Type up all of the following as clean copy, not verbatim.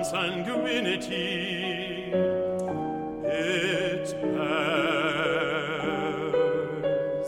consanguinity it bears.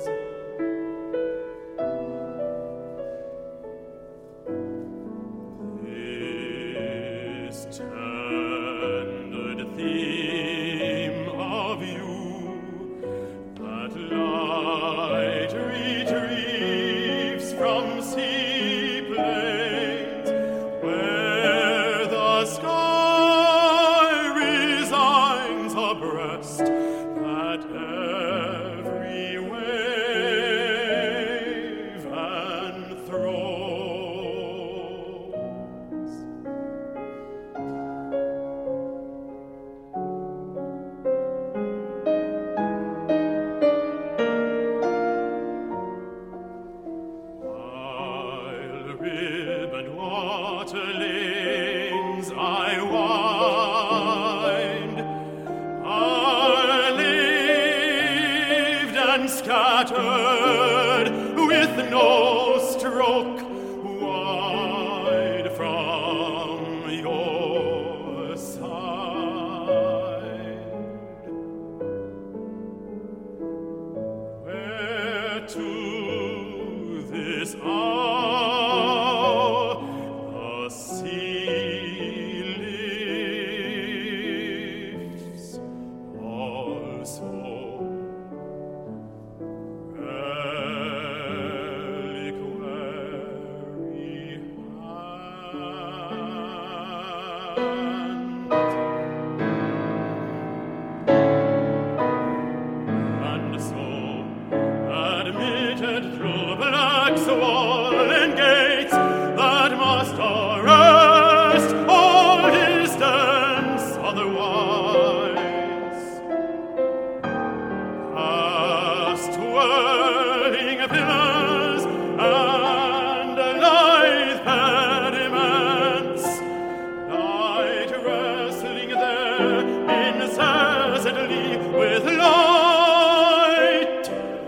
This tender theme of you that light retrieves from sea plains, where the sky resigns a breast that every wave enthrones. While ribboned water lanes I wind, are laved and scattered with no stroke wide from your side. Where to this hour the sea lifts also reliquary hand. And so, admitted through black swollen gates that must arrest all distance otherwise, past whirling pillars and lithe pediments, night wrestling there incessantly with light,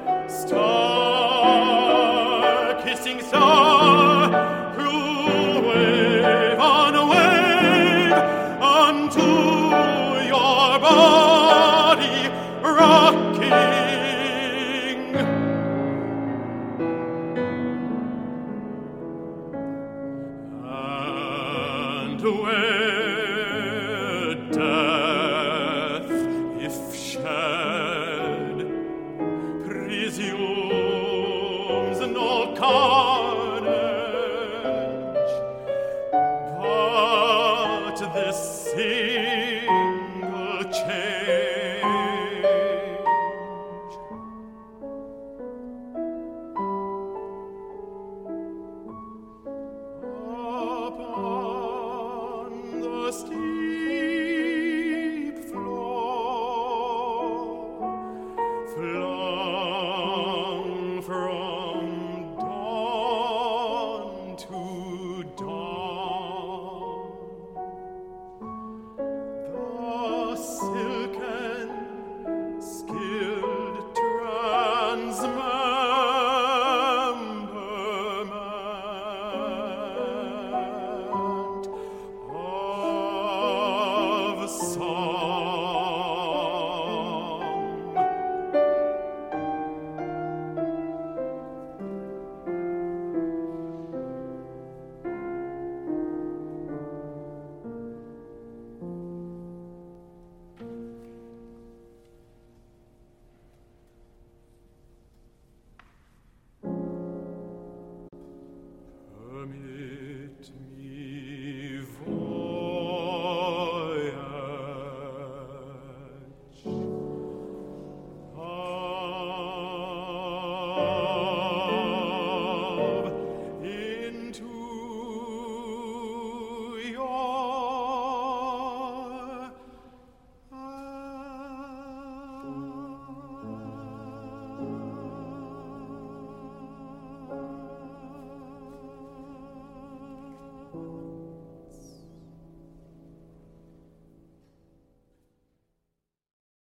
star-kissing star, through wave on wave, unto your body rocking. And where death, if shed, presumes no carnage, but the sea